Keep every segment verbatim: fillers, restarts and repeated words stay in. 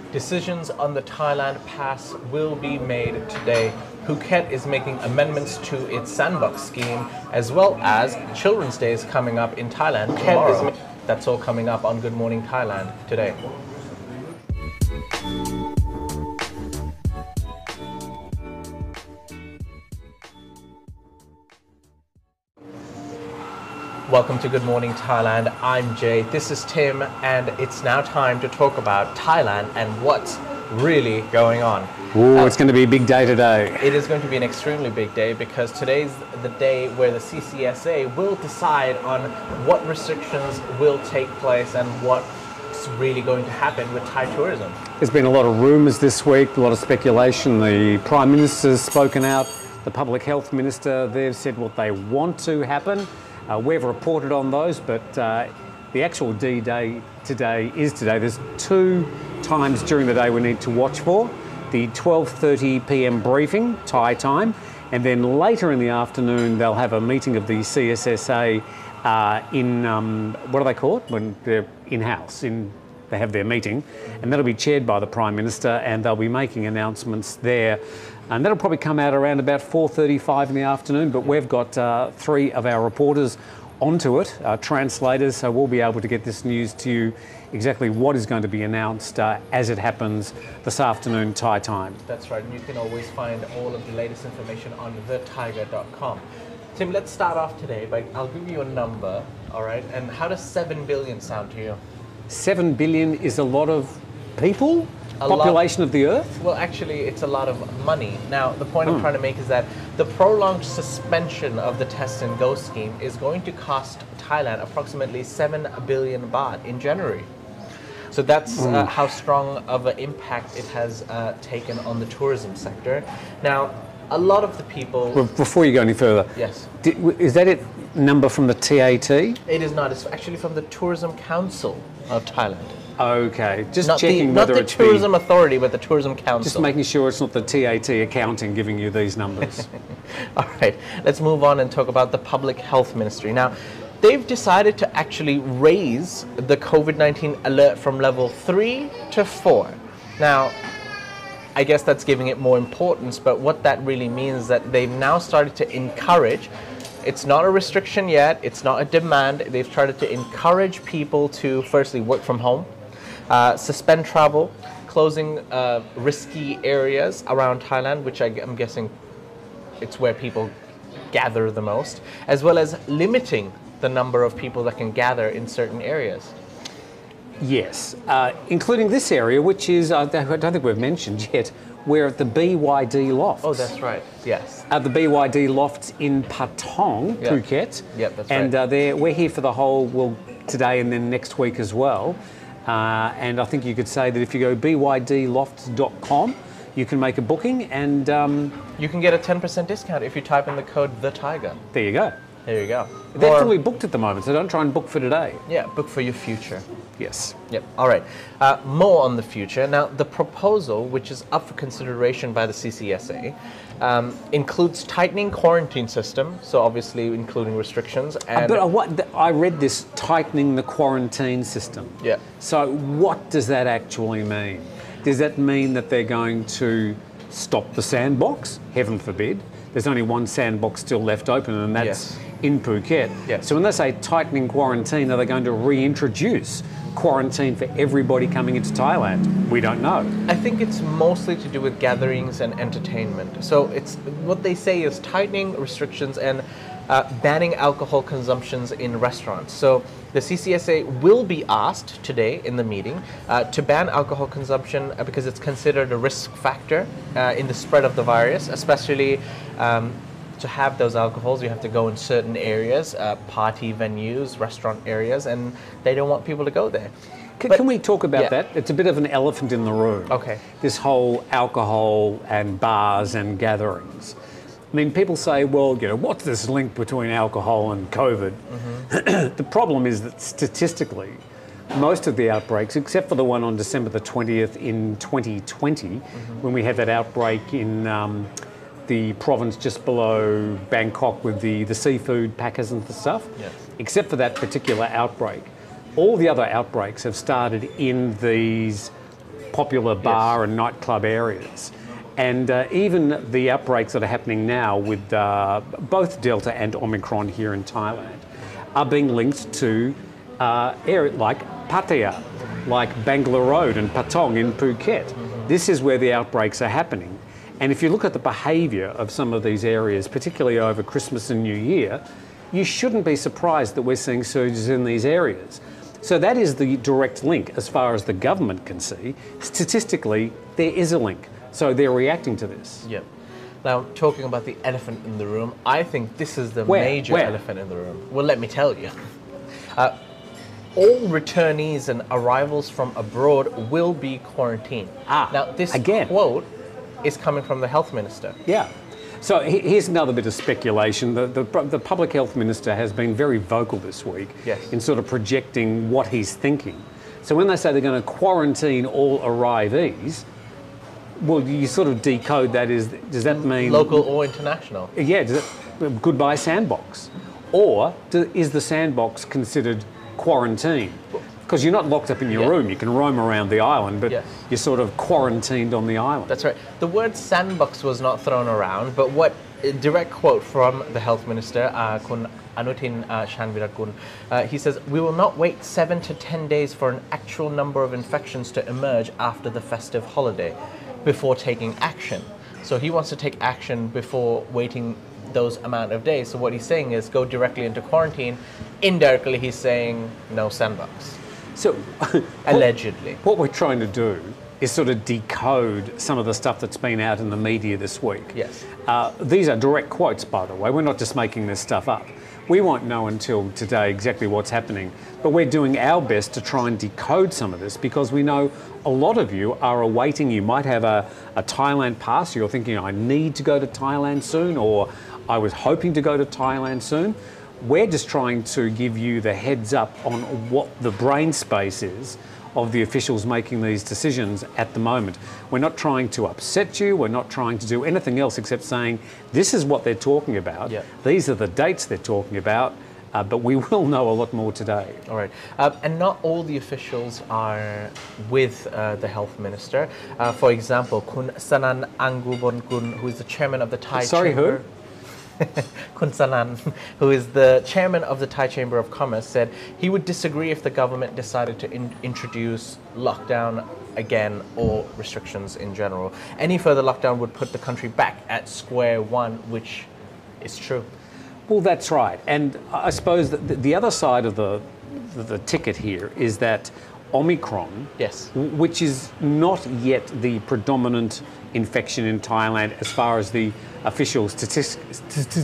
Decisions on the Thailand pass will be made today. Phuket is making amendments to its sandbox scheme, as well as Children's Day is coming up in Thailand tomorrow. That's all coming up on Good Morning Thailand today. Welcome to Good Morning Thailand. I'm Jay, this is Tim, and it's now time to talk about Thailand and what's really going on. Ooh, uh, it's going to be a big day today. It is going to be an extremely big day because today's the day where the C C S A will decide on what restrictions will take place and what's really going to happen with Thai tourism. There's been a lot of rumours this week, a lot of speculation. The Prime Minister's spoken out, the Public Health Minister, they've said what they want to happen. Uh, we've reported on those, but uh, the actual D-Day today is today. There's two times during the day we need to watch for. The twelve thirty p m briefing, Thai time, and then later in the afternoon they'll have a meeting of the C S S A uh, in, um, what do they call it, when they're in-house, in, they have their meeting, and that'll be chaired by the Prime Minister, and they'll be making announcements there. And that'll probably come out around about four thirty-five in the afternoon, but we've got uh, three of our reporters onto it, uh, translators, so we'll be able to get this news to you exactly what is going to be announced uh, as it happens this afternoon Thai time. That's right, and you can always find all of the latest information on the tiger dot com. Tim, let's start off today by, I'll give you a number, all right, and how does seven billion sound to you? seven billion is a lot of people? A Population lot, of the Earth? Well, actually, it's a lot of money. Now, the point Hmm. I'm trying to make is that the prolonged suspension of the test and go scheme is going to cost Thailand approximately seven billion baht in January. So that's uh, how strong of an impact it has uh, taken on the tourism sector. Now, a lot of the people... Well, before you go any further, Yes. did, is that it number from the T A T? It is not. It's actually from the Tourism Council of Thailand. Okay, just Not checking the, not whether the it's Tourism been, Authority, but the Tourism Council. just making sure it's not the T A T accounting giving you these numbers. All right, let's move on and talk about the Public Health Ministry. Now, they've decided to actually raise the COVID nineteen alert from level three to four. Now, I guess that's giving it more importance, but what that really means is that they've now started to encourage, it's not a restriction yet, it's not a demand, they've started to encourage people to firstly work from home, uh, suspend travel, closing uh, risky areas around Thailand, which I, I'm guessing it's where people gather the most, as well as limiting the number of people that can gather in certain areas. Yes, uh, including this area, which is, uh, I don't think we've mentioned yet, we're at the B Y D Lofts. Oh, that's right, yes. At the B Y D Lofts in Patong, Yep. Phuket. Yep, that's and, right. uh, there, we're here for the whole, well, today and then next week as well. Uh, and I think you could say that if you go b y d lofts dot com, you can make a booking and... Um, You can get a ten percent discount if you type in the code The Tiger. there you go. There you go. They're Or- fully booked at the moment, so don't try and book for today. Yeah, book for your future. Yes. Yep. All right. Uh, more on the future. Now, the proposal, which is up for consideration by the C C S A, um, includes tightening quarantine system, so obviously including restrictions. And But I, what, I read this tightening the quarantine system. Yeah. So what does that actually mean? Does that mean that they're going to stop the sandbox? Heaven forbid. There's only one sandbox still left open, and that's Yes. in Phuket. Yes. So when they say tightening quarantine, are they going to reintroduce quarantine for everybody coming into Thailand? We don't know. I think it's mostly to do with gatherings and entertainment. So it's what they say is tightening restrictions and uh, banning alcohol consumptions in restaurants. So the C C S A will be asked today in the meeting uh, to ban alcohol consumption uh, because it's considered a risk factor uh, in the spread of the virus, especially um, to have those alcohols, you have to go in certain areas, uh, party venues, restaurant areas, and they don't want people to go there. Can, But- can we talk about yeah. that? It's a bit of an elephant in the room. Okay. This whole alcohol and bars and gatherings. I mean, people say, well, you know, what's this link between alcohol and COVID? Mm-hmm. The problem is that statistically, most of the outbreaks, except for the one on December the twentieth in twenty twenty, mm-hmm. when we had that outbreak in um, the province just below Bangkok with the, the seafood packers and stuff, Yes. except for that particular outbreak, all the other outbreaks have started in these popular bar Yes. and nightclub areas. And uh, even the outbreaks that are happening now with uh, both Delta and Omicron here in Thailand are being linked to uh, areas like Pattaya, like Bangla Road and Patong in Phuket. Mm-hmm. This is where the outbreaks are happening. And if you look at the behaviour of some of these areas, particularly over Christmas and New Year, you shouldn't be surprised that we're seeing surges in these areas. So that is the direct link as far as the government can see. Statistically, there is a link. So they're reacting to this. Yep. Now, talking about the elephant in the room, I think this is the Where? major Where? elephant in the room. Well, let me tell you. Uh, all returnees and arrivals from abroad will be quarantined. Ah, now, this again. quote is coming from the health minister. Yeah. So he- here's another bit of speculation. The, the, the public health minister has been very vocal this week Yes. in sort of projecting what he's thinking. So when they say they're going to quarantine all arrivees, well, you sort of decode that as, does that mean... Local or international. Yeah, does it, goodbye sandbox. Or do, is the sandbox considered quarantine? Because you're not locked up in your Yeah. room, you can roam around the island, but Yes. you're sort of quarantined on the island. That's right. The word sandbox was not thrown around, but what a direct quote from the health minister, uh, Kun Anutin uh, Shanvirakun, uh, he says, "We will not wait seven to ten days for an actual number of infections to emerge after the festive holiday before taking action." So he wants to take action before waiting those amount of days. So what he's saying is go directly into quarantine. Indirectly, he's saying no sandbox. So, Allegedly. What we're trying to do is sort of decode some of the stuff that's been out in the media this week. Yes. Uh, these are direct quotes, by the way. We're not just making this stuff up. We won't know until today exactly what's happening, but we're doing our best to try and decode some of this because we know a lot of you are awaiting. You might have a, a Thailand pass. You're thinking, I need to go to Thailand soon, or I was hoping to go to Thailand soon. We're just trying to give you the heads up on what the brain space is of the officials making these decisions at the moment. We're not trying to upset you. We're not trying to do anything else except saying this is what they're talking about. Yeah. These are the dates they're talking about, uh, but we will know a lot more today. All right. Uh, and not all the officials are with uh, the health minister. Uh, for example, Kun Sanan Angubongun, who is the chairman of the Thai Sorry, Chamber. who? Kun Sanan, who is the chairman of the Thai Chamber of Commerce, said he would disagree if the government decided to in- introduce lockdown again or restrictions in general. Any further lockdown would put the country back at square one, which is true. Well, that's right. And I suppose that the, the other side of the, the, the ticket here is that Omicron, Yes. w- which is not yet the predominant infection in Thailand as far as the official statistics,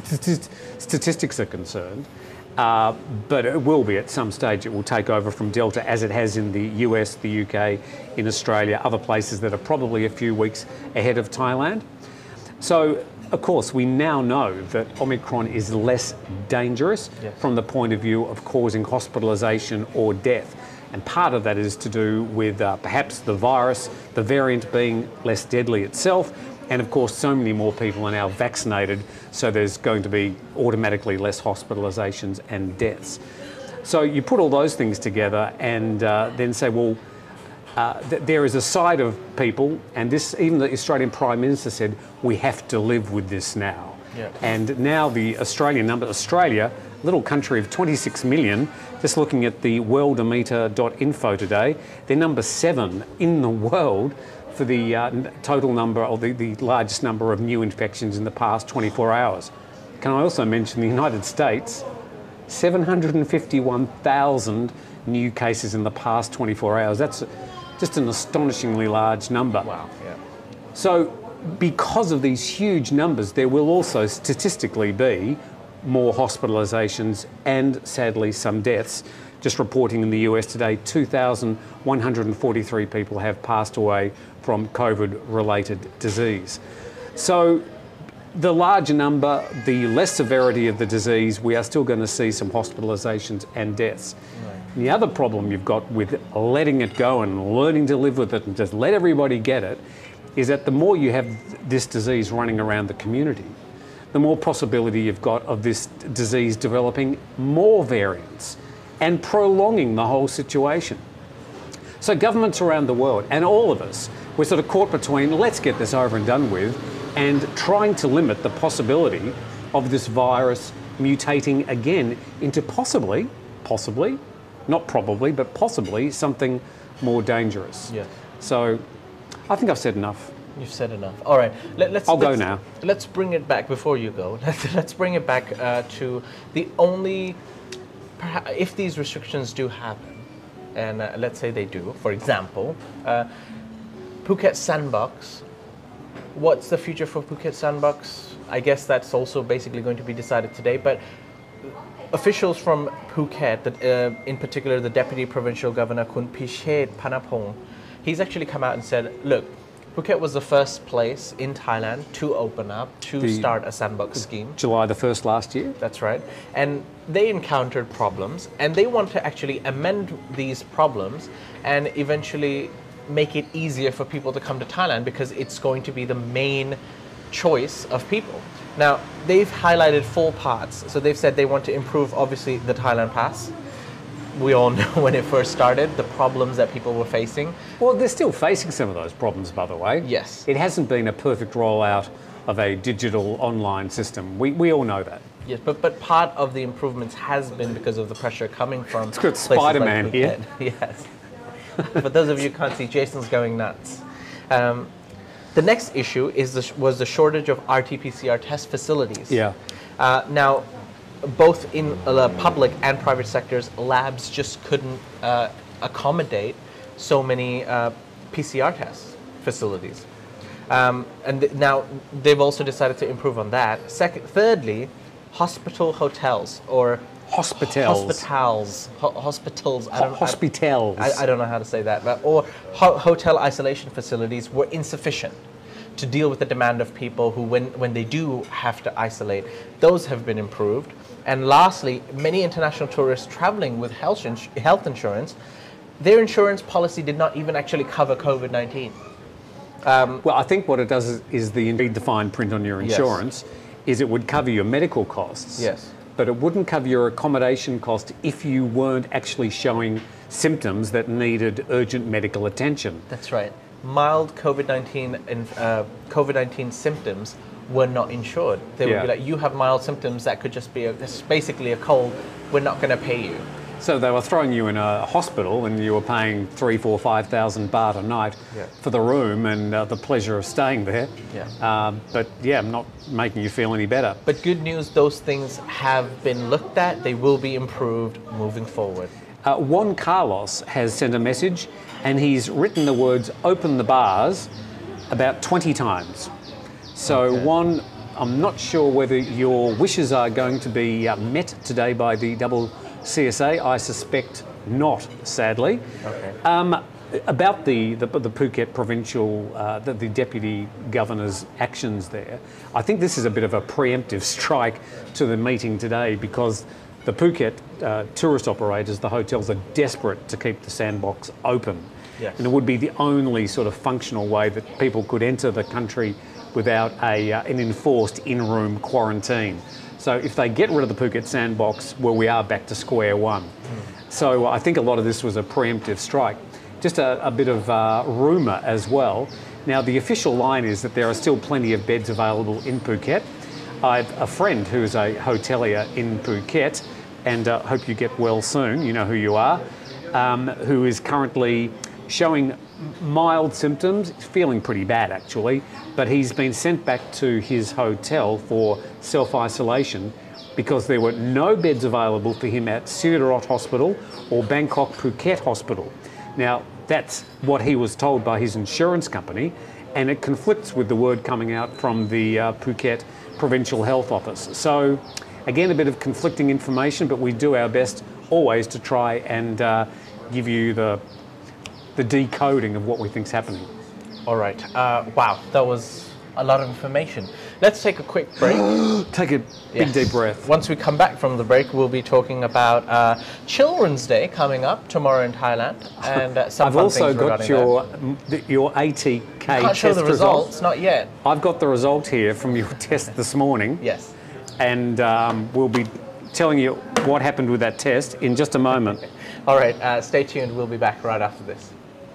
statistics are concerned, uh, but it will be at some stage. It will take over from Delta as it has in the U S, the U K, in Australia, other places that are probably a few weeks ahead of Thailand. So, of course, we now know that Omicron is less dangerous Yes. from the point of view of causing hospitalisation or death. And part of that is to do with uh, perhaps the virus, the variant being less deadly itself. And of course, so many more people are now vaccinated, so there's going to be automatically less hospitalisations and deaths. So you put all those things together and uh, then say, well, uh, th- there is a side of people, and this, even the Australian Prime Minister said, we have to live with this now. Yeah. And now the Australian number, Australia, little country of twenty-six million, just looking at the worldometer dot info today, they're number seven in the world for the uh, total number, or the, the largest number of new infections in the past twenty-four hours. Can I also mention the United States, seven hundred fifty-one thousand new cases in the past twenty-four hours. That's just an astonishingly large number. Wow. Yeah. So because of these huge numbers, there will also statistically be more hospitalisations and sadly some deaths. Just reporting in the U S today, two thousand one hundred forty-three people have passed away from COVID-related disease. So the larger number, the less severity of the disease, we are still going to see some hospitalisations and deaths. Right. The other problem you've got with letting it go and learning to live with it and just let everybody get it is that the more you have this disease running around the community, the more possibility you've got of this disease developing more variants and prolonging the whole situation. So governments around the world and all of us, we're sort of caught between let's get this over and done with and trying to limit the possibility of this virus mutating again into possibly, possibly, not probably, but possibly something more dangerous. Yeah. So I think I've said enough. You've said enough. All right, Let, let's. I'll let's, go now. Let's bring it back before you go. Let's, let's bring it back uh, to the only, perhaps, if these restrictions do happen, and uh, let's say they do, for example, uh, Phuket Sandbox. What's the future for Phuket Sandbox? I guess that's also basically going to be decided today, but officials from Phuket, that, uh, in particular the Deputy Provincial Governor Kun Pishet Panapong, he's actually come out and said, look, Phuket was the first place in Thailand to open up, to The- start a sandbox scheme. July the first last year. That's right. And they encountered problems, and they want to actually amend these problems and eventually make it easier for people to come to Thailand because it's going to be the main choice of people. Now, they've highlighted four parts. So they've said they want to improve, obviously, the Thailand Pass. We all know when it first started, the problems that people were facing. Well, they're still facing some of those problems, by the way. Yes. It hasn't been a perfect rollout of a digital online system. We, we all know that. Yes, but, but part of the improvements has been because of the pressure coming from got places like Spider-Man here. Phuket. Yes. For those of you who can't see, Jason's going nuts. Um, the next issue is the, sh- was the shortage of R T P C R test facilities. Yeah. Uh, now, both in the public and private sectors, labs just couldn't uh, accommodate so many uh, P C R test facilities. Um, and th- now they've also decided to improve on that. Second, thirdly, hospital hotels or Hospitals. hospitals, ho- hospitals. I Ho- don't, I- hospitals. I, I don't know how to say that, but or ho- hotel isolation facilities were insufficient to deal with the demand of people who, when when they do have to isolate, those have been improved. And lastly, many international tourists traveling with health ins- health insurance, their insurance policy did not even actually cover COVID nineteen. Well, I think what it does is, is the indeed defined print on your Yes. insurance is it would cover your medical costs. Yes. But it wouldn't cover your accommodation cost if you weren't actually showing symptoms that needed urgent medical attention. That's right. Mild COVID nineteen and uh, COVID nineteen symptoms were not insured. They would Yeah. be like, you have mild symptoms that could just be a, this is basically a cold. We're not going to pay you. So they were throwing you in a hospital and you were paying three, four, five thousand baht a night Yeah. for the room and uh, the pleasure of staying there. Yeah. Um, but yeah, I'm not making you feel any better. But good news, those things have been looked at. They will be improved moving forward. Uh, Juan Carlos has sent a message and he's written the words "open the bars" about twenty times. So Okay. Juan, I'm not sure whether your wishes are going to be uh, met today by the double C S A. I suspect not, sadly. Okay. Um, about the, the, the Phuket provincial, uh, the, the deputy governor's actions there, I think this is a bit of a preemptive strike to the meeting today because the Phuket uh, tourist operators, the hotels, are desperate to keep the sandbox open. Yes. And it would be the only sort of functional way that people could enter the country without a, uh, an enforced in-room quarantine. So if they get rid of the Phuket sandbox, well, we are back to square one. Mm. So I think a lot of this was a preemptive strike. Just a, a bit of uh, rumour as well. Now, the official line is that there are still plenty of beds available in Phuket. I've a friend who is a hotelier in Phuket, and uh, hope you get well soon, you know who you are, um, who is currently showing mild symptoms, feeling pretty bad actually, but he's been sent back to his hotel for self-isolation because there were no beds available for him at Sirirot Hospital or Bangkok Phuket Hospital. Now, that's what he was told by his insurance company, and it conflicts with the word coming out from the uh, Phuket Provincial Health Office. So, again, a bit of conflicting information, but we do our best always to try and uh, give you the the decoding of what we think's happening. All right. Uh, wow, that was a lot of information. Let's take a quick break. Take a big Yes. deep breath. Once we come back from the break, we'll be talking about uh, Children's Day coming up tomorrow in Thailand, and uh, some I've fun also things got regarding your m- th- your A T K that. Can't test show the results. results, not yet. I've got the result here from your test this morning. Yes. And um, we'll be telling you what happened with that test in just a moment. All right. Uh, stay tuned. We'll be back right after this.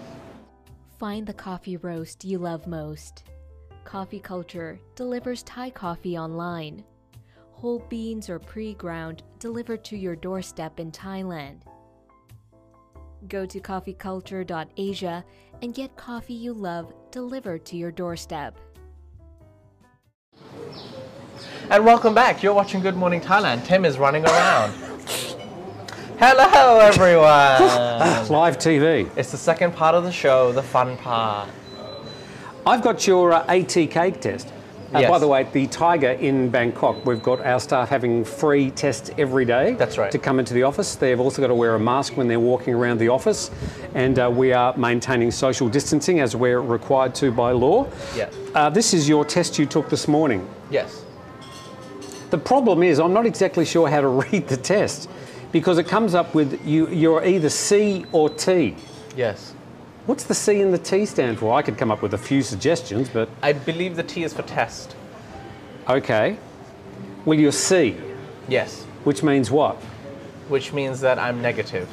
find the coffee roast you love most? Coffee Culture delivers Thai coffee online. Whole beans or pre-ground delivered to your doorstep in Thailand. Go to coffee culture dot asia and get coffee you love delivered to your doorstep. And welcome back. You're watching Good Morning Thailand. Tim is running around. Hello, everyone. Live T V. It's the second part of the show, the fun part. I've got your uh, A T K test. Uh, Yes. By the way, the Tiger in Bangkok, we've got our staff having free tests every day. That's right. To come into the office. They've also got to wear a mask when they're walking around the office. And uh, we are maintaining social distancing as we're required to by law. Yes. Uh, this is your test you took this morning. Yes. The problem is I'm not exactly sure how to read the test because it comes up with you, you're either C or T. Yes. What's the C and the T stand for? I could come up with a few suggestions, but I believe the T is for test. okay. Well, you're C, Yes. which means what? Which means that I'm negative.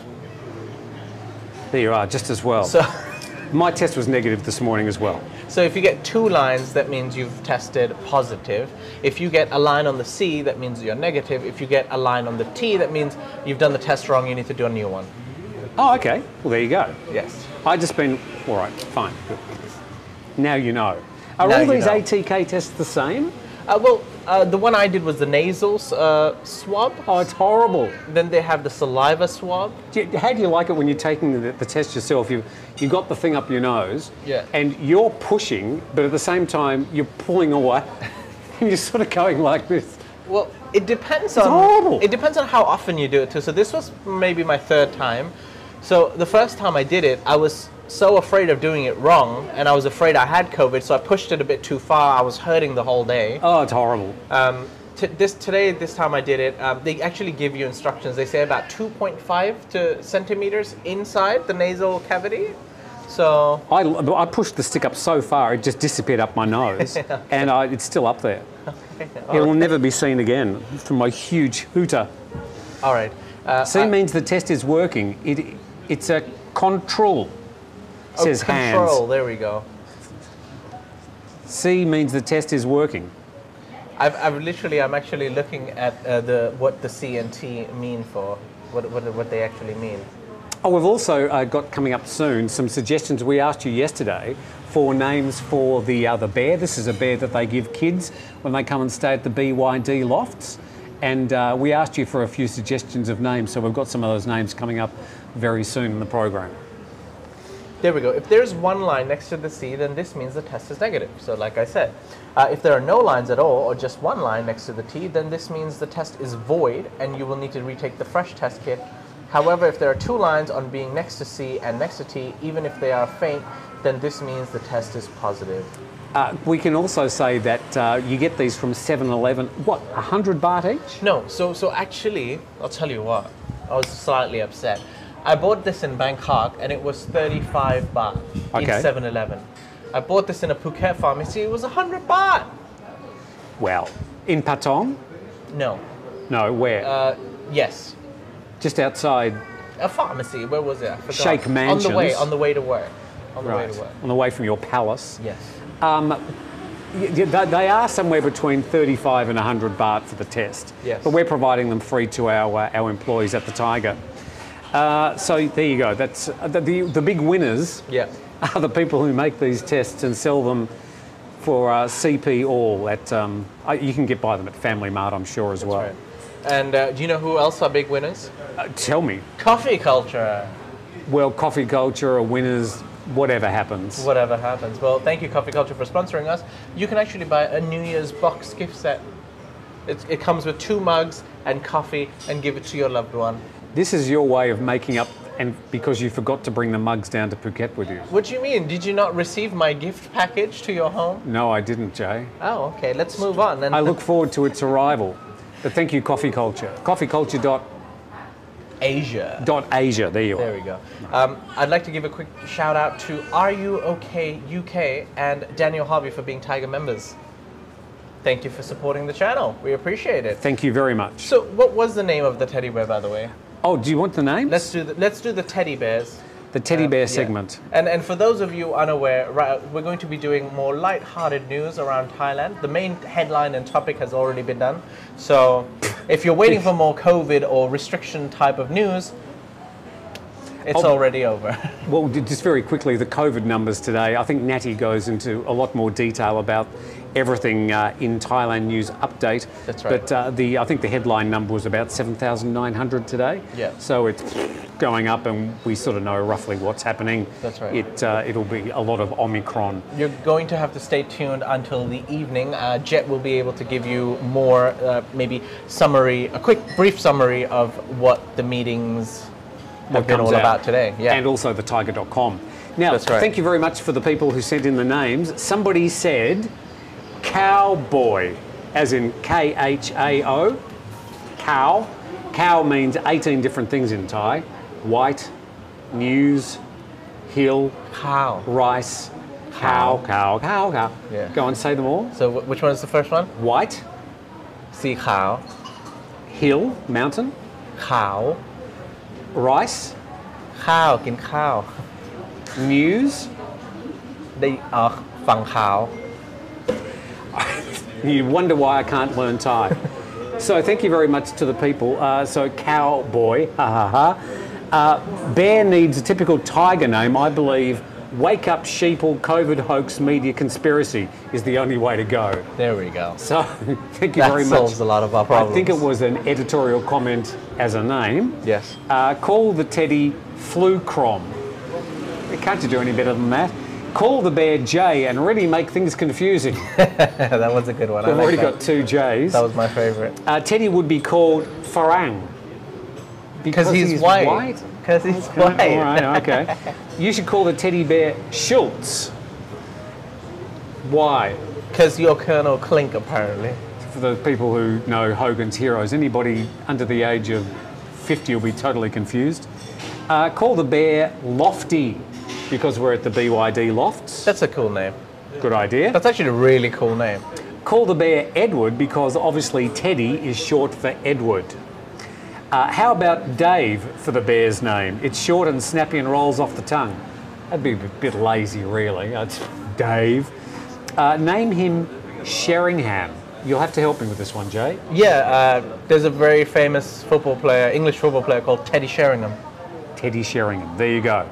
There you are, just as well. So, My test was negative this morning as well. so if you get two lines, that means you've tested positive. If you get a line on the C, that means you're negative. If you get a line on the T, that means you've done the test wrong, you need to do a new one. Oh, okay. Well, there you go. Yes. I just been, all right, fine. Good. Now you know. Are Now all you these know. A T K tests the same? Uh, well, uh, the one I did was the nasal uh, swab. Oh, it's horrible. Then they have the saliva swab. Do you- How do you like it when you're taking the, the test yourself? You you got the thing up your nose, Yeah. and you're pushing, but at the same time you're pulling away, and you're sort of going like this. Well, it depends on horrible. it depends on how often you do it too. So this was maybe my third time. So the first time I did it, I was so afraid of doing it wrong, and I was afraid I had COVID, so I pushed it a bit too far. I was hurting the whole day. Oh, it's horrible. Um, t- this today, this time I did it, um, they actually give you instructions. They say about two point five to centimeters inside the nasal cavity. So I, I pushed the stick up so far it just disappeared up my nose, and I, it's still up there. It will never be seen again from my huge hooter. all right. Uh, C I- means the test is working. It it's a control. oh, Says control. hands. There we go. C means the test is working. I've, I've literally, I'm actually looking at uh, the what the C and T mean for, what, what, what they actually mean. Oh, we've also uh, got coming up soon some suggestions. We asked you yesterday for names for the uh, the bear. This is a bear that they give kids when they come and stay at the B Y D lofts. And uh, we asked you for a few suggestions of names, so we've got some of those names coming up very soon in the program. There we go. If there's one line next to the C, then this means the test is negative. So like I said, uh, if there are no lines at all, or just one line next to the T, then this means the test is void, and you will need to retake the fresh test kit. However, if there are two lines on being next to C and next to T, even if they are faint, then this means the test is positive. Uh, we can also say that uh, you get these from seven eleven. What, one hundred baht each? No, so so actually, I'll tell you what, I was slightly upset. I bought this in Bangkok, and it was thirty-five baht Okay. in seven eleven. I bought this in a Phuket pharmacy, it was one hundred baht. Well, in Patong? No, No, where? uh, yes, Just outside. a pharmacy, where was it? I forgot. Sheikh On the way, Mansions. on the way to work. On the way Right. to work. On the way from your palace. Yes. Um, y- y- they they are somewhere between thirty-five and one hundred baht for the test. Yes. But we're providing them free to our uh, our employees at the Tiger. Uh, so there you go. That's uh, the, the the big winners Yeah. are the people who make these tests and sell them for uh, C P all at. Um, uh, you can get by them at Family Mart, I'm sure as well. Right. And uh, do you know who else are big winners? Uh, tell me. Coffee culture. Well, coffee culture are winners. Whatever happens. Whatever happens. Well, thank you, Coffee Culture, for sponsoring us. You can actually buy a New Year's box gift set. It, it comes with two mugs and coffee, and give it to your loved one. This is your way of making up, and because you forgot to bring the mugs down to Phuket with you. What do you mean? Did you not receive my gift package to your home? No, I didn't, Jay. Oh, okay. Let's move on. And I look forward to its arrival. But thank you, Coffee Culture. coffee culture dot Asia. asia. There you There are. we go. Um, I'd like to give a quick shout out to Are You OK U K and Daniel Harvey for being Tiger members. Thank you for supporting the channel. We appreciate it. Thank you very much. So, what was the name of the teddy bear, by the way? Oh, do you want the names? Let's do the, let's do the teddy bears. The teddy bear Um, yeah. segment. And and for those of you unaware, right, we're going to be doing more light-hearted news around Thailand. The main headline and topic has already been done. So if you're waiting for more COVID or restriction type of news, it's Oh. already over. Well, j- just very quickly, the COVID numbers today. I think Natty goes into a lot more detail about everything uh, in Thailand News Update. That's right. But uh, the I think the headline number was about seven thousand nine hundred today. Yeah. So it's going up, and we sort of know roughly what's happening. That's right. It uh, it'll be a lot of Omicron. You're going to have to stay tuned until the evening. Uh, Jet will be able to give you more, uh, maybe summary, a quick, brief summary of what the meetings have What been comes all out. about today. Yeah. And also the tiger dot com. Now, That's right. thank you very much for the people who sent in the names. Somebody said cowboy, as in K H A O, cow. Cow means eighteen different things in Thai. White, news, hill, Cow. rice, cow, cow, cow, cow. Yeah. Go on, say them all. So wh- which one is the first one? White, See cow. hill, mountain, Cow. rice, ข้าวกินข้าว news. ได้อ๋อฟังข่าว You wonder why I can't learn Thai. So thank you very much to the people. Uh, so cowboy, ha ha ha. Uh, bear needs a typical tiger name, I believe. Wake up sheeple, COVID hoax, media conspiracy is the only way to go. There we go. So thank you That very solves much. a lot of our I problems. think it was an editorial comment as a name. Yes. Uh, call the teddy Flucrom. Can't you do any better than that? Call the bear Jay and really make things confusing. That was a good one. I We've like already that. got two J's. That was my favorite. Uh, Teddy would be called Farang. Because he's, white. white? Because he's Okay, white. all right, okay. You should call the teddy bear Schultz. Why? Because you're Colonel Clink, apparently. For the people who know Hogan's Heroes, anybody under the age of fifty will be totally confused. Uh, call the bear Lofty, because we're at the B Y D Lofts. That's a cool name. Good idea. That's actually a really cool name. Call the bear Edward, because obviously Teddy is short for Edward. Uh, how about Dave for the bear's name? It's short and snappy and rolls off the tongue. That'd be a bit lazy, really. It's Dave. Uh, name him Sheringham. You'll have to help me with this one, Jay. Yeah, uh, there's a very famous football player, English football player called Teddy Sheringham. Teddy Sheringham. There you go.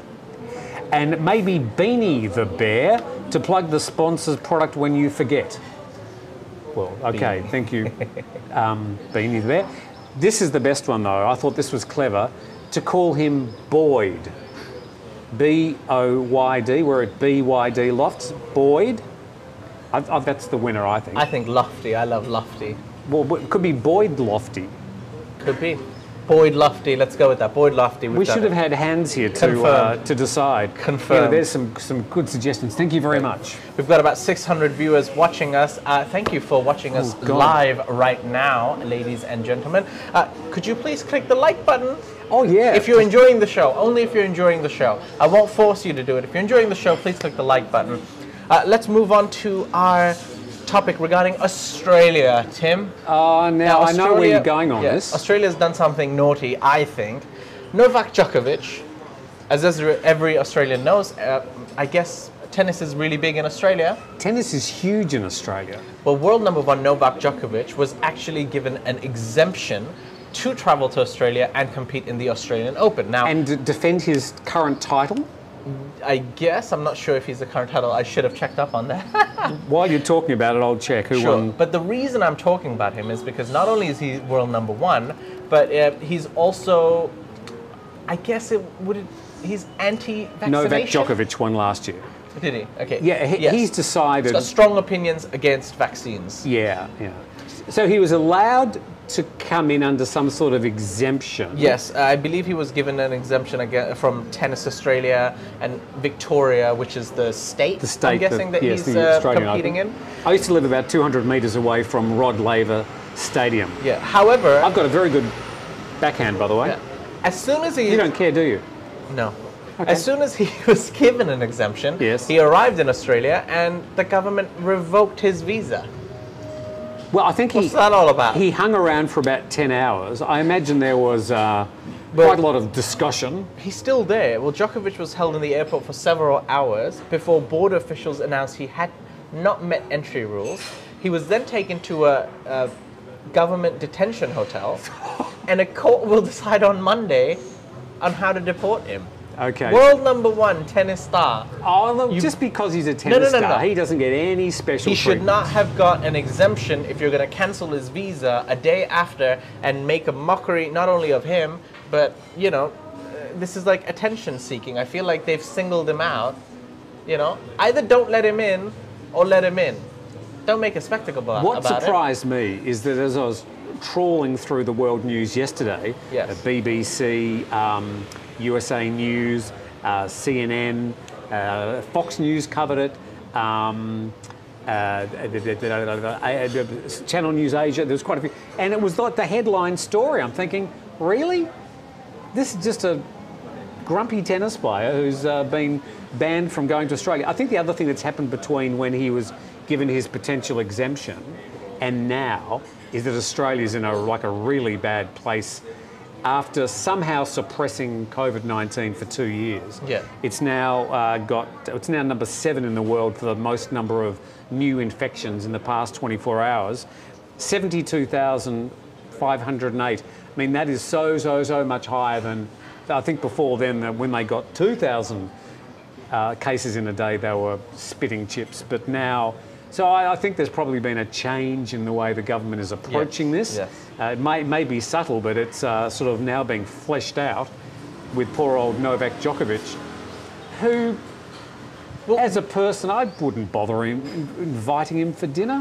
And maybe Beanie the Bear to plug the sponsor's product when you forget. Well, okay, Beanie. thank you, um, Beanie the Bear. This is the best one, though. I thought this was clever. To call him Boyd. B O Y D. We're at B Y D Lofts. Boyd. I, I, that's the winner, I think. I think Lofty. I love Lofty. Well, it could be Boyd Lofty. Could be. Boyd Lofty. Let's go with that. Boyd Lofty. We should have had hands here to uh, Confirmed. to decide. Confirmed. Yeah, there's some some good suggestions. Thank you very much. We've got about six hundred viewers watching us. Uh, thank you for watching us Oh, God. live right now, ladies and gentlemen. Uh, could you please click the like button? Oh yeah. If you're enjoying the show, only if you're enjoying the show. I won't force you to do it. If you're enjoying the show, please click the like button. Uh, let's move on to our topic regarding Australia, Tim. Uh, now, I know where you're going on yes, this. Australia's done something naughty, I think. Novak Djokovic, as every Australian knows, uh, I guess tennis is really big in Australia. Tennis is huge in Australia. Well, world number one Novak Djokovic was actually given an exemption to travel to Australia and compete in the Australian Open. Now, And d- defend his current title. I guess, I'm not sure if he's the current title. I should have checked up on that. While you're talking about it, I'll check who Sure. won. But the reason I'm talking about him is because not only is he world number one, but uh, he's also, I guess it would, he's anti-vaccination. Novak Djokovic won last year. Did he? Okay. Yeah, he, Yes. he's decided. He's got strong opinions against vaccines. Yeah, yeah. So he was allowed to come in under some sort of exemption. Yes, I believe he was given an exemption again from Tennis Australia and Victoria, which is the state, The state I'm guessing that, yes, he's the uh, Australian competing Open. in. I used to live about two hundred metres away from Rod Laver Stadium. Yeah. However, I've got a very good backhand, by the way. yeah, as soon as he You don't care, do you? no. Okay. As soon as he was given an exemption, Yes. he arrived in Australia and the government revoked his visa. Well, I think he What's that all about? he hung around for about ten hours. I imagine there was uh, Well, quite a lot of discussion. He's still there. Well, Djokovic was held in the airport for several hours before border officials announced he had not met entry rules. He was then taken to a, a government detention hotel, and a court will decide on Monday on how to deport him. Okay. World number one tennis star. Oh, look, You- just because he's a tennis no, no, star, no. he doesn't get any special He should treatment. not have got an exemption if you're going to cancel his visa a day after and make a mockery not only of him, but, you know, uh, this is like attention seeking. I feel like they've singled him out. You know, either don't let him in or let him in. Don't make a spectacle about, What about surprised me is that as I was trawling through the world news yesterday, Yes. uh, B B C, um, U S A News, uh, C N N, uh, Fox News covered it, um, uh, Channel News Asia, there was quite a few, and it was like the headline story. I'm thinking, really? This is just a grumpy tennis player who's uh, been banned from going to Australia. I think the other thing that's happened between when he was given his potential exemption and now is that Australia's in a like a really bad place after somehow suppressing COVID nineteen for two years. Yeah. It's now uh, got it's now number seven in the world for the most number of new infections in the past twenty-four hours. seventy-two thousand five hundred eight. I mean, that is so, so, so much higher than, I think before then, uh, when they got two thousand uh, cases in a day, they were spitting chips. But now, so I, I think there's probably been a change in the way the government is approaching Yes, this. yes. Uh, it may, may be subtle, but it's uh, sort of now being fleshed out with poor old Novak Djokovic, who, as a person, I wouldn't bother him inviting him for dinner.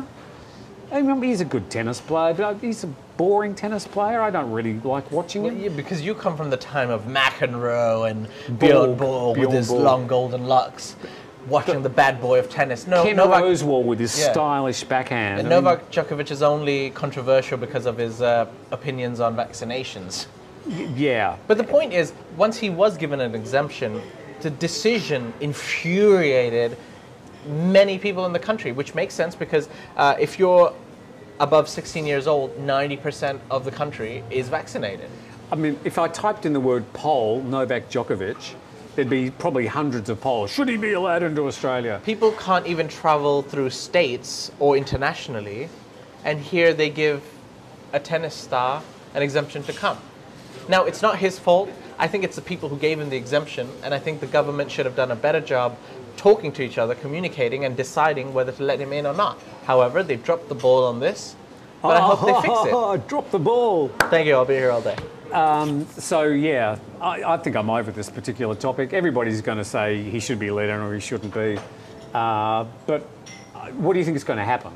I mean, he's a good tennis player, but he's a boring tennis player. I don't really like watching Well, him. yeah, because you come from the time of McEnroe and Borg, Bjorn Borg with Bjorn his Borg. long golden locks, watching the bad boy of tennis. No, Ken Novak, Rosewall with his Yeah. stylish backhand. and I mean, Novak Djokovic is only controversial because of his uh, opinions on vaccinations. yeah. But the point is, once he was given an exemption, the decision infuriated many people in the country, which makes sense because uh, if you're above sixteen years old, ninety percent of the country is vaccinated. I mean, if I typed in the word poll, Novak Djokovic, there'd be probably hundreds of polls. Should he be allowed into Australia? People can't even travel through states or internationally, and here they give a tennis star an exemption to come. Now, it's not his fault. I think it's the people who gave him the exemption, and I think the government should have done a better job talking to each other, communicating, and deciding whether to let him in or not. However, they dropped the ball on this, but I hope they fix it. Drop the ball. Thank you, I'll be here all day. So, yeah, I, I think I'm over this particular topic. Everybody's going to say he should be let in or he shouldn't be. Uh, but what do you think is going to happen?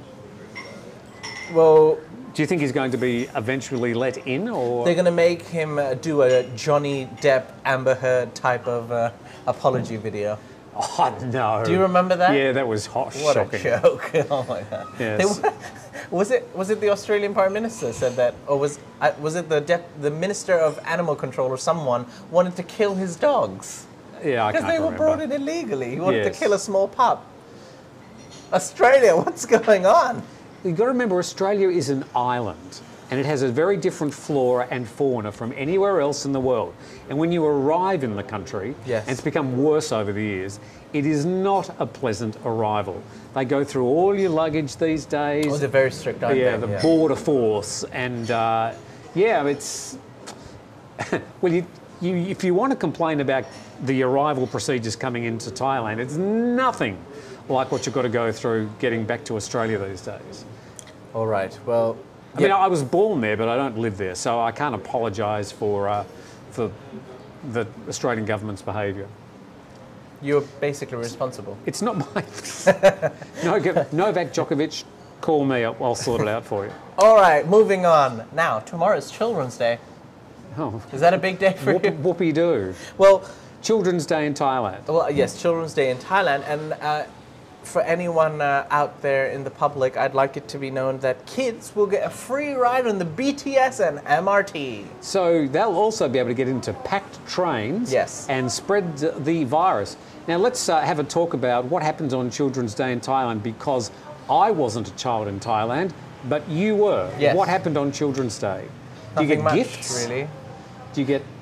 Well, Do you think he's going to be eventually let in, or they're going to make him uh, do a Johnny Depp, Amber Heard type of uh, apology video. Oh no! Do you remember that? Yeah, that was hot. What shocking. a joke! Oh my god! Yes. They- was it was it the Australian Prime Minister said that, or was uh, was it the dep- the Minister of Animal Control or someone wanted to kill his dogs Yeah, I because can't they were remember. brought in illegally? He wanted Yes. to kill a small pup. Australia, what's going on? You've got to remember, Australia is an island, and it has a very different flora and fauna from anywhere else in the world. And when you arrive in the country, Yes. and it's become worse over the years, it is not a pleasant arrival. They go through all your luggage these days. Oh, they're very strict, aren't yeah, they? the border force, and uh, yeah, it's well, you, you, if you want to complain about the arrival procedures coming into Thailand, it's nothing like what you've got to go through getting back to Australia these days. All right. Well, I mean, I was born there, but I don't live there, so I can't apologise for uh, for the Australian government's behaviour. you're basically responsible. It's not my. no, Novak Djokovic, call me. I'll I'll sort it out for you. All right. Moving on. Now, tomorrow's Children's Day. Oh, Is that a big day for whoop, you? whoopie do. Well, Children's Day in Thailand. Well, yes, Children's Day in Thailand, and uh, for anyone uh, out there in the public, I'd like it to be known that kids will get a free ride on the B T S and M R T. So they'll also be able to get into packed trains Yes. and spread the virus. Now let's uh, have a talk about what happens on Children's Day in Thailand, because I wasn't a child in Thailand, but you were. Yes. What happened on Children's Day? Do Nothing you get much, gifts? really. Do you get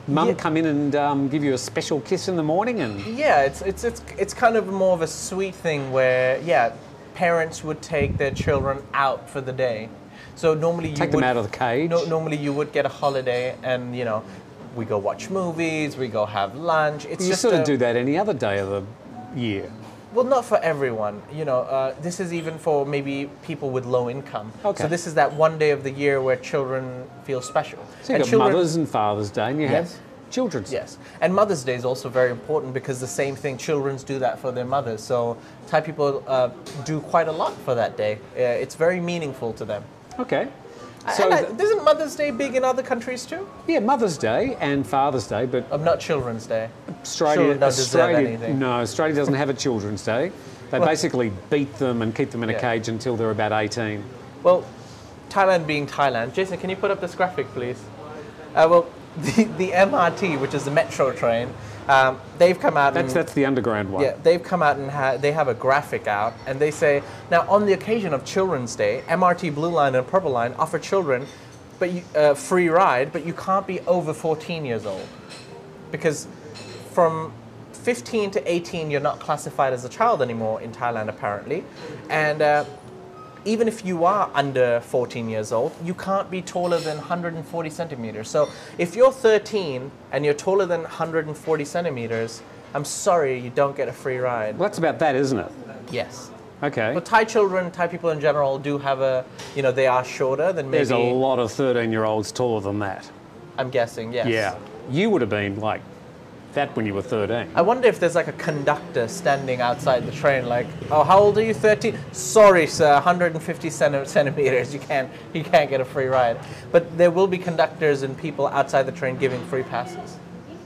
Mum Yeah. come in and um, give you a special kiss in the morning, and Yeah, it's it's it's it's kind of more of a sweet thing where yeah, parents would take their children out for the day. So normally you take would, them out of the cage. No, normally you would get a holiday, and you know, we go watch movies, we go have lunch. It's you just sort a, of do that any other day of the year. Well, not for everyone. You know, uh, this is even for maybe people with low income. Okay. So this is that one day of the year where children feel special. So you've And got children- Mother's and Father's Day, and you Yes. have Children's Day. Yes, and Mother's Day is also very important because the same thing, children's do that for their mothers. So Thai people uh, do quite a lot for that day. Uh, it's very meaningful to them. Okay. So So, and, uh, isn't Mother's Day big in other countries too? yeah, Mother's Day and Father's Day, but Um, not Children's Day. Australia, Children don't deserve Australia, anything. no, Australia doesn't have a Children's Day. They Well- basically beat them and keep them in a Yeah. cage until they're about eighteen. Well, Thailand being Thailand. Jason, can you put up this graphic, please? Uh, well, the, the M R T, which is the metro train, um, they've come out That's and... that's the underground one. Yeah, they've come out and ha- they have a graphic out, and they say, now on the occasion of Children's Day, M R T Blue Line and Purple Line offer children but you, uh, free ride, but you can't be over fourteen years old. Because from fifteen to eighteen, you're not classified as a child anymore in Thailand, apparently. And uh, even if you are under fourteen years old, you can't be taller than one hundred forty centimeters. So if you're thirteen and you're taller than one hundred forty centimeters, I'm sorry, you don't get a free ride. Well, that's about that, isn't it? Yes. Okay. But Thai children, Thai people in general do have a, you know, they are shorter than maybe, There's a lot of thirteen-year-olds taller than that. I'm guessing, yes. Yeah. You would have been like that when you were thirteen. I wonder if there's like a conductor standing outside the train like, oh, how old are you, thirteen? Sorry, sir, one hundred fifty centi- centimeters, you can't, you can't get a free ride. But there will be conductors and people outside the train giving free passes.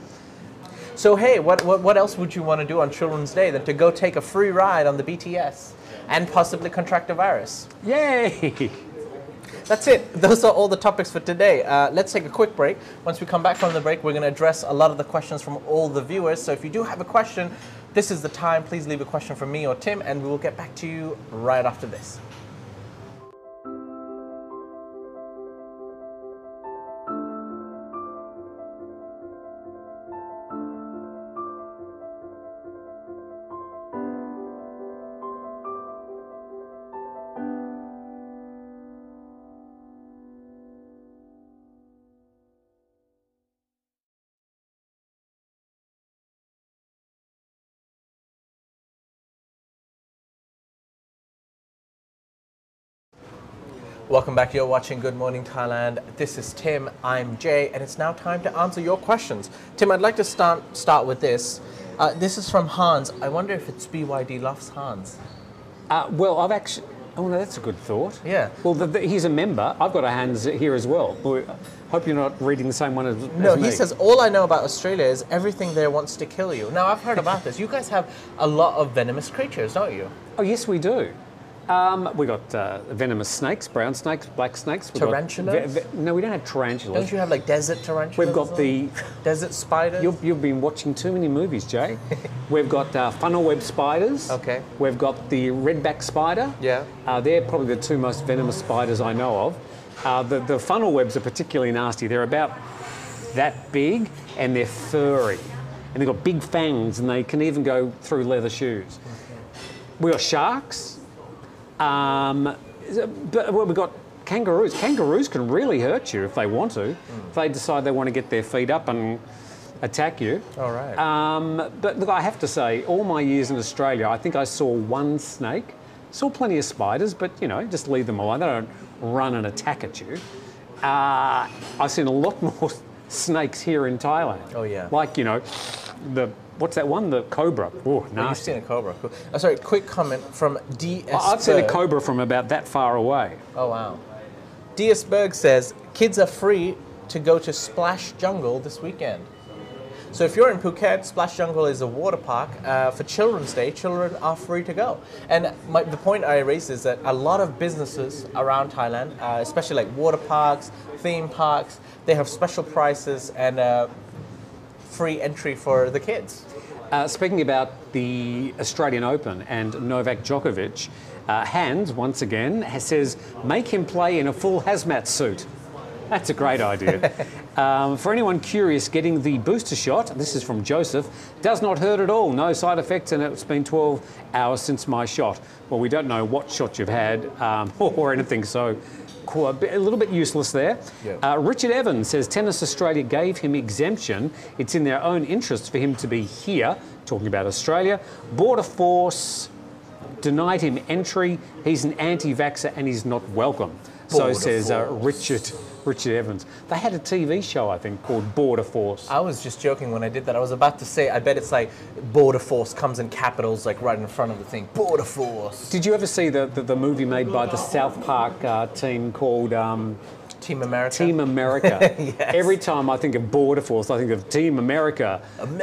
So hey, what, what, what else would you want to do on Children's Day than to go take a free ride on the B T S and possibly contract a virus? Yay! That's it. Those are all the topics for today. Uh, let's take a quick break. Once we come back from the break, we're going to address a lot of the questions from all the viewers. So if you do have a question, this is the time. Please leave a question for me or Tim, and we will get back to you right after this. Welcome back. You're watching Good Morning Thailand. This is Tim. I'm Jay, and it's now time to answer your questions. Tim, I'd like to start start with this. Uh, this is from Hans. I wonder if it's B Y D loves Hans. Uh, well, I've actually. Oh, no, that's a good thought. Yeah. Well, the, the, he's a member. I've got a hands here as well. Well, hope you're not reading the same one as, No, as me. he says, all I know about Australia is everything there wants to kill you. Now, I've heard about this. You guys have a lot of venomous creatures, don't you? Oh, yes, we do. Um, we got uh, venomous snakes, brown snakes, black snakes. We've got Tarantulas? ve- ve- no, we don't have tarantulas. Don't you have like desert tarantulas? We've got the. desert spiders? You've, you've been watching too many movies, Jay. We've got uh, funnel web spiders. Okay. We've got the redback spider. Yeah. Uh, they're probably the two most venomous spiders I know of. Uh, the, the funnel webs are particularly nasty. They're about that big and they're furry. And they've got big fangs and they can even go through leather shoes. We've got sharks. Um, but well, we've got kangaroos. Kangaroos can really hurt you if they want to. Mm. If they decide they want to get their feet up and attack you. All right. Um, but look, I have to say, all my years in Australia, I think I saw one snake. Saw plenty of spiders, but you know, just leave them alone. They don't run and attack at you. Uh, I've seen a lot more snakes here in Thailand. Oh yeah. Like, you know, the what's that one? The cobra. Oh, Oh, you've nasty. seen a cobra. Cool. Oh, sorry, quick comment from D S. I've seen a Berg. cobra from about that far away. Oh, wow. D S. Berg says, kids are free to go to Splash Jungle this weekend. So if you're in Phuket, Splash Jungle is a water park. Uh, for Children's Day, children are free to go. And my, the point I raised is that a lot of businesses around Thailand, uh, especially like water parks, theme parks, they have special prices and uh, free entry for the kids. Uh, speaking about the Australian Open and Novak Djokovic, uh, Hans, once again, has, says, make him play in a full hazmat suit. That's a great idea. um, for anyone curious, getting the booster shot, this is from Joseph, does not hurt at all. No side effects, and it's been twelve hours since my shot. Well, we don't know what shot you've had um, or anything, so a, bit, a little bit useless there. Yeah. Uh, Richard Evans says Tennis Australia gave him exemption. It's in their own interest for him to be here, talking about Australia. Border Force denied him entry. He's an anti-vaxxer and he's not welcome. Border so says uh, Force. Richard Richard Evans. They had a T V show, I think, called Border Force. I was just joking when I did that. I was about to say, I bet it's like Border Force comes in capitals, like right in front of the thing. Border Force. Did you ever see the, the, the movie made by the South Park uh, team called um, Team America. Team America? Yes. Every time I think of Border Force, I think of Team America.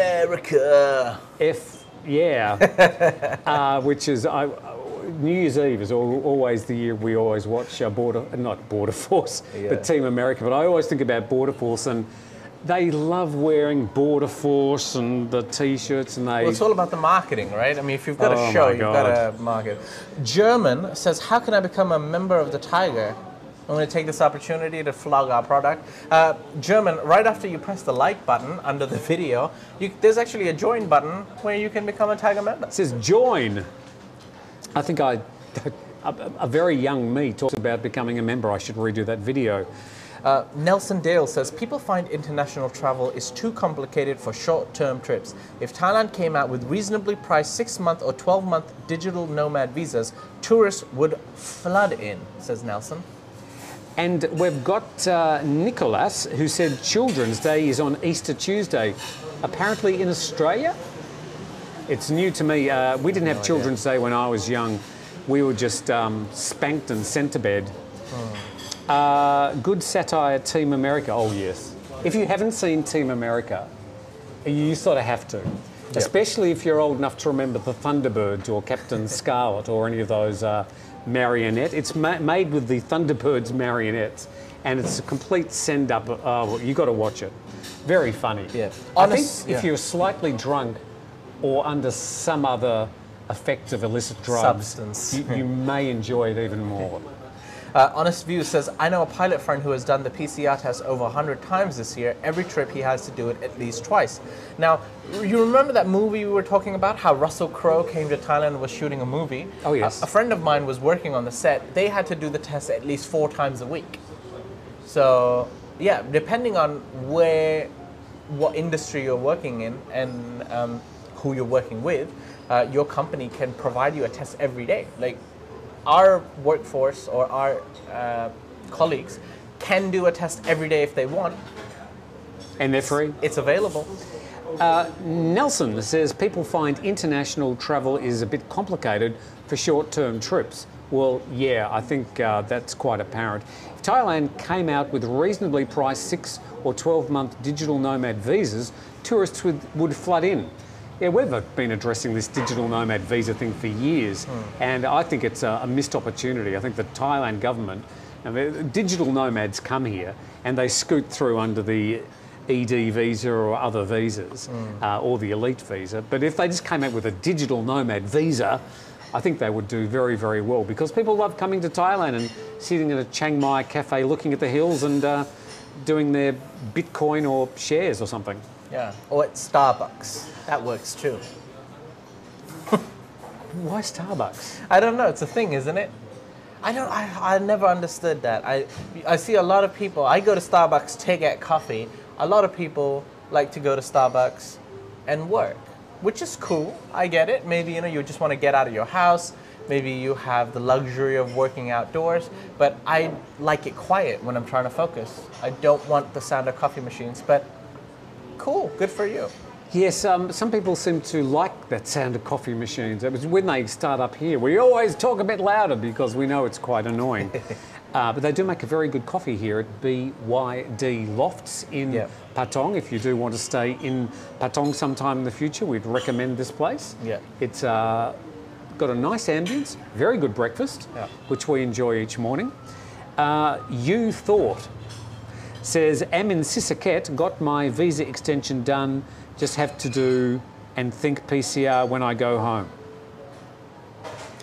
America. F, yeah. uh, which is... I, New Year's Eve is al- always the year we always watch uh, Border, not Border Force, Yeah. but Team America. But I always think about Border Force, and they love wearing Border Force and the T-shirts, and they. Well, it's all about the marketing, right? I mean, if you've got Oh a show, my you've God. got to market. German says, how can I become a member of the Tiger? I'm going to take this opportunity to flog our product. Uh, German, right after you press the like button under the video, you, there's actually a join button where you can become a Tiger member. It says join. I think I, a, a very young me talked about becoming a member. I should redo that video. Uh, Nelson Dale says, people find international travel is too complicated for short-term trips. If Thailand came out with reasonably priced six-month or twelve-month digital nomad visas, tourists would flood in, says Nelson. And we've got uh, Nicholas, who said Children's Day is on Easter Tuesday. Apparently in Australia? It's new to me. Uh, we didn't have Children's Day when I was young. We were just um, spanked and sent to bed. Hmm. Uh, good satire, Team America. Oh, yes. If you haven't seen Team America, you sort of have to. Especially if you're old enough to remember the Thunderbirds or Captain Scarlet or any of those uh, marionette. It's ma- made with the Thunderbirds marionettes, and it's a complete send-up. Oh, you got to watch it. Very funny. Yeah. I Honest- think if yeah. you're slightly drunk or under some other effect of illicit drugs, Substance. you, you may enjoy it even more. Uh, Honest View says, I know a pilot friend who has done the P C R test over one hundred times this year. Every trip he has to do it at least twice. Now, you remember that movie we were talking about, how Russell Crowe came to Thailand and was shooting a movie? Oh, yes. A, a friend of mine was working on the set. They had to do the test at least four times a week. So, yeah, depending on where, what industry you're working in and um, who you're working with, uh, your company can provide you a test every day. Like, our workforce or our uh, colleagues can do a test every day if they want. And they're free. It's available. Uh, Nelson says people find international travel is a bit complicated for short-term trips. Well, yeah, I think uh, that's quite apparent. If Thailand came out with reasonably priced six or twelve-month digital nomad visas, tourists would, would flood in. Yeah, we've been addressing this digital nomad visa thing for years, mm. and I think it's a, a missed opportunity. I think the Thailand government, I mean, digital nomads come here and they scoot through under the E D visa or other visas, mm. uh, or the elite visa. But if they just came out with a digital nomad visa, I think they would do very, very well, because people love coming to Thailand and sitting in a Chiang Mai cafe looking at the hills and uh, doing their Bitcoin or shares or something. Yeah, or at Starbucks. That works too. Why Starbucks? I don't know. It's a thing, isn't it? I don't. I, I never understood that. I I see a lot of people. I go to Starbucks, take out coffee. A lot of people like to go to Starbucks and work, which is cool. I get it. Maybe you know you just want to get out of your house. Maybe you have the luxury of working outdoors. But I like it quiet when I'm trying to focus. I don't want the sound of coffee machines. But cool. Good for you. Yes, um, some people seem to like that sound of coffee machines. It was when they start up here. We always talk a bit louder because we know it's quite annoying. uh, but they do make a very good coffee here at B Y D Lofts in Yeah. Patong. If you do want to stay in Patong sometime in the future, we'd recommend this place. Yeah. It's uh, got a nice ambience, very good breakfast, Yeah. which we enjoy each morning. Uh, you Thought says, am in Sisaket, got my visa extension done, just have to do and think P C R when I go home.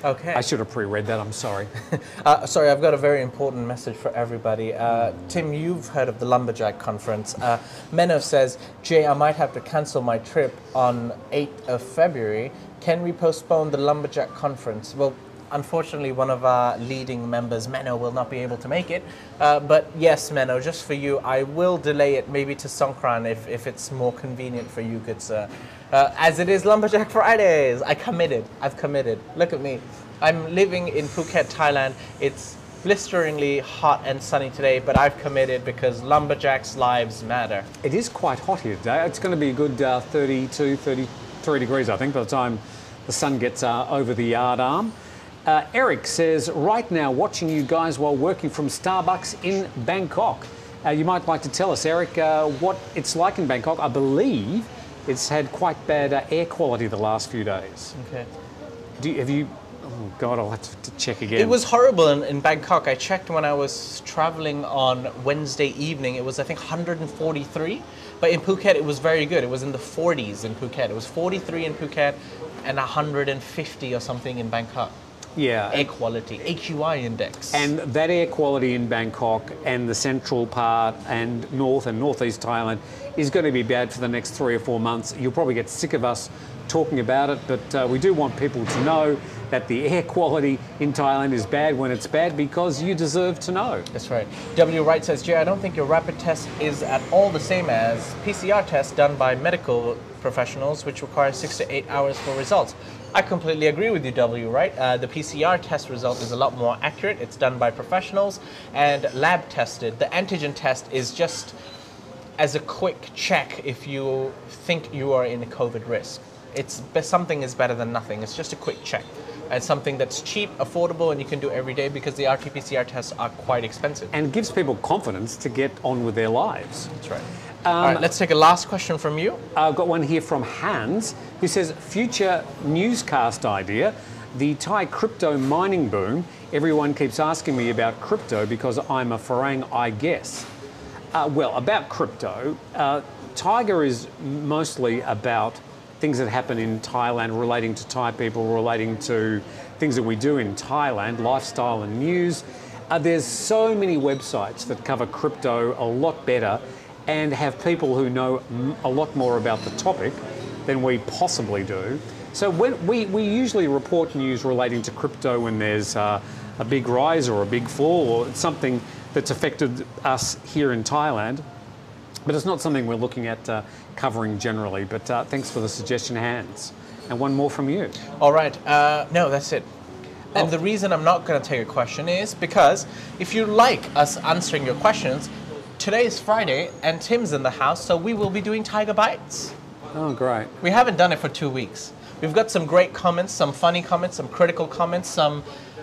Okay. I should have pre-read that, I'm sorry. uh, sorry, I've got a very important message for everybody. Uh, Tim, you've heard of the Lumberjack Conference. Uh, Menno says, Jay, I might have to cancel my trip on eighth of February. Can we postpone the Lumberjack Conference? Well, unfortunately, one of our leading members, Menno, will not be able to make it. Uh, but yes, Menno, just for you, I will delay it maybe to Songkran if, if it's more convenient for you, good sir. Uh, as it is Lumberjack Fridays. I committed. I've committed. Look at me. I'm living in Phuket, Thailand. It's blisteringly hot and sunny today, but I've committed because Lumberjacks' lives matter. It is quite hot here today. It's going to be a good uh, thirty-two, thirty-three degrees, I think, by the time the sun gets uh, over the yard arm. Uh, Eric says, right now watching you guys while working from Starbucks in Bangkok. Uh, you might like to tell us, Eric, uh, what it's like in Bangkok. I believe it's had quite bad uh, air quality the last few days. Okay. Do you, have you, oh God, I'll have to, to check again. It was horrible in, in Bangkok. I checked when I was traveling on Wednesday evening. It was, I think, one hundred forty-three. But in Phuket, it was very good. It was in the forties in Phuket. It was forty-three in Phuket and one hundred fifty or something in Bangkok. Yeah. Air quality, A Q I index. And that air quality in Bangkok and the central part and north and northeast Thailand is going to be bad for the next three or four months. You'll probably get sick of us talking about it, but uh, we do want people to know that the air quality in Thailand is bad when it's bad because you deserve to know. That's right. W. Wright says, Jay, I don't think your rapid test is at all the same as P C R tests done by medical professionals, which require six to eight hours for results. I completely agree with you, W. Wright. Uh, the P C R test result is a lot more accurate. It's done by professionals and lab tested. The antigen test is just as a quick check if you think you are in a COVID risk. It's something is better than nothing. It's just a quick check. And something that's cheap, affordable, and you can do every day because the R T P C R tests are quite expensive. And gives people confidence to get on with their lives. That's right. Um, All right, let's take a last question from you. I've got one here from Hans, who says, future newscast idea, the Thai crypto mining boom. Everyone keeps asking me about crypto because I'm a Farang, I guess. Uh, well, about crypto, uh, Tiger is mostly about things that happen in Thailand relating to Thai people, relating to things that we do in Thailand, lifestyle and news. Uh, there's so many websites that cover crypto a lot better and have people who know a lot more about the topic than we possibly do. So when we, we usually report news relating to crypto when there's uh, a big rise or a big fall or something that's affected us here in Thailand. But it's not something we're looking at uh, covering generally. But uh, thanks for the suggestion, Hans. And one more from you. All right. Uh, no, that's it. And Oh. the reason I'm not going to take a question is because if you like us answering your questions, today is Friday and Tim's in the house, so we will be doing Tiger Bites. Oh, great. We haven't done it for two weeks. We've got some great comments, some funny comments, some critical comments, some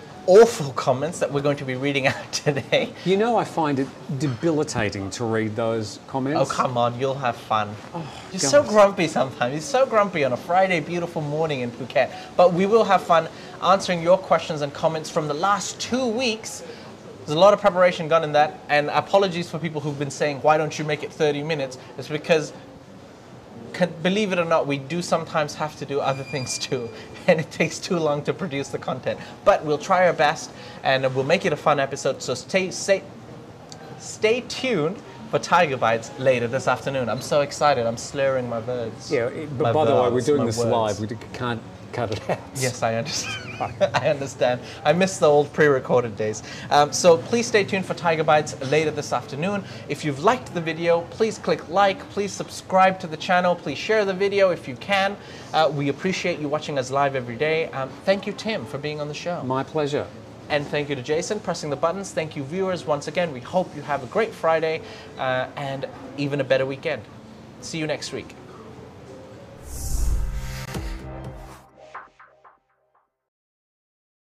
awful comments that we're going to be reading out today. You know, I find it debilitating to read those comments. Oh, come on, you'll have fun. Oh, You're so gosh. grumpy sometimes. You're so grumpy on a Friday, beautiful morning in Phuket. But we will have fun answering your questions and comments from the last two weeks. There's a lot of preparation gone in that. And apologies for people who've been saying, why don't you make it thirty minutes? It's because, can, believe it or not, we do sometimes have to do other things too. And it takes too long to produce the content. But we'll try our best and we'll make it a fun episode. So stay, stay, stay tuned for Tiger Bites later this afternoon. I'm so excited. I'm slurring my words. Yeah, it- but My by the way, we're verbs, doing my this words. live. We d- can't cut it out. Yes, I understand. I understand. I miss the old pre-recorded days. Um, so please stay tuned for Tiger Bites later this afternoon. If you've liked the video, please click like, please subscribe to the channel, please share the video if you can. Uh, we appreciate you watching us live every day. Um, thank you, Tim, for being on the show. My pleasure. And thank you to Jason pressing the buttons. Thank you, viewers. Once again, we hope you have a great Friday uh, and even a better weekend. See you next week.